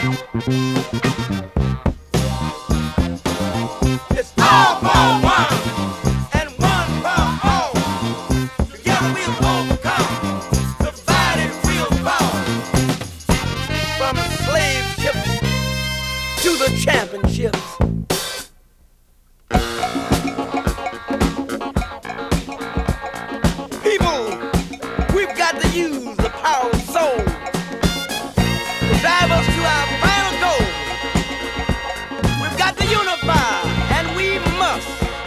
It's all for one and one for all. Together we'll overcome. Divided we'll fall. From slave ships to the championships. People, we've got to use the power of soul to drive us to our final goal. We've got to unify, and we must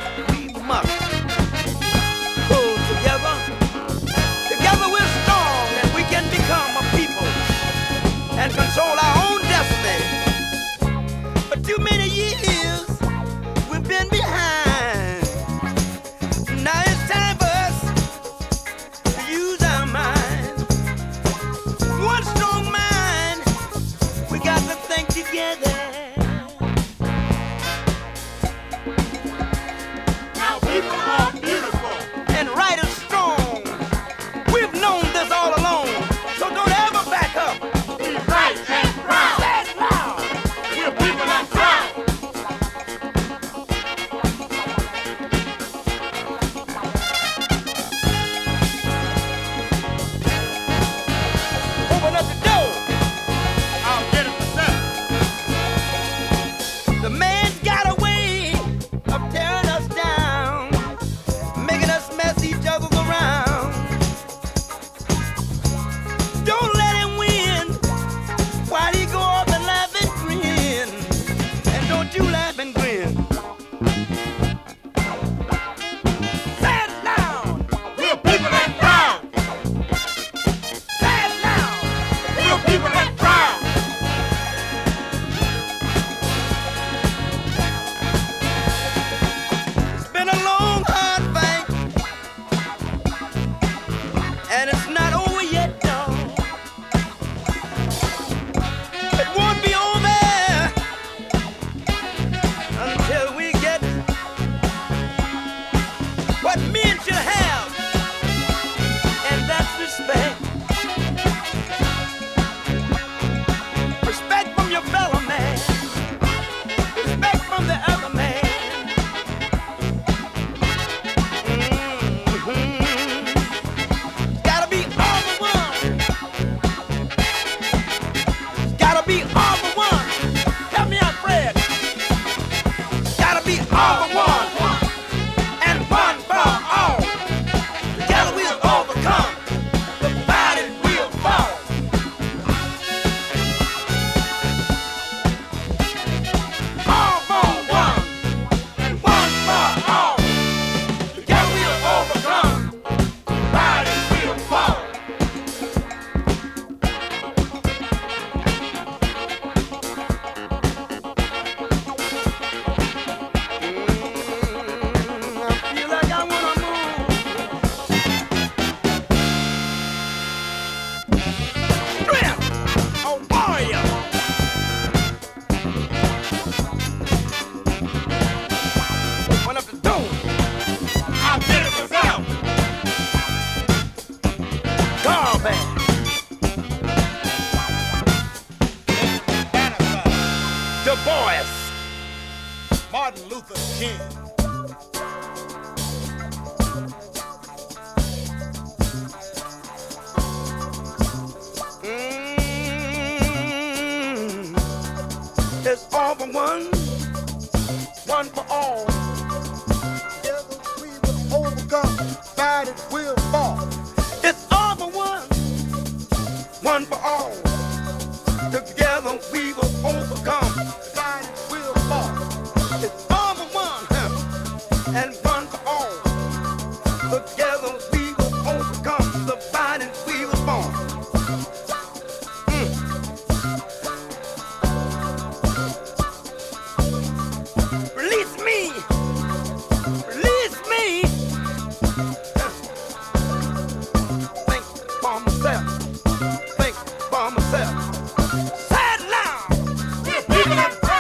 pull together. Together we're strong, and we can become a people and control our own destiny. For too many years, we've been behind. Now it's time for us to use our mind. One strong mind, we got to think together. Now people are beautiful. And right is strong. We've known this all along. So don't ever back up. Be right and proud. Say it loud. We're people and proud. Open up the door. I'll get it myself. The man's got a way of tearing us down, making us mess each other around. Don't let him win while he go off and laugh and grin. And don't you laugh and grin. Say it loud. We're people and proud. Say it loud. We're people and proud. It's been a long, hard fight, and it's not over yet, dog. It won't be over until we get what men should have, and that's respect. Respect from your fellow man. Respect from the other man. Gotta be all for one. Gotta be all for one. Help me out, Fred. Gotta be all for one and one for all. Together we'll overcome. Divided we'll fall. All for one and one for all. Together we'll overcome. Divided we'll fall. I feel like I wanna move. Strength, a warrior. Open up the door. I'll get it myself. Garbage. Du Bois. Martin Luther King. It's all for one, one for all. Together we will overcome, divided we'll fall. It's all for one for all. Together we will overcome. Divided we'll fall. It's all for one and one for all. Together we will overcome. Divided we will fall. Release me. Release me. Think for myself. Think for myself. Say it loud. We're people and proud.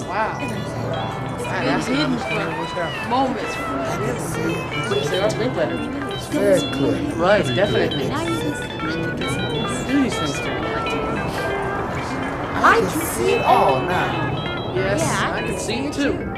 Wow. It's been hidden for moments. What do you say? Our link letter. Very clear. Right, definitely. Now you can see. Do these things to me. I can see it all now. Yes, Yeah, I I can see it too.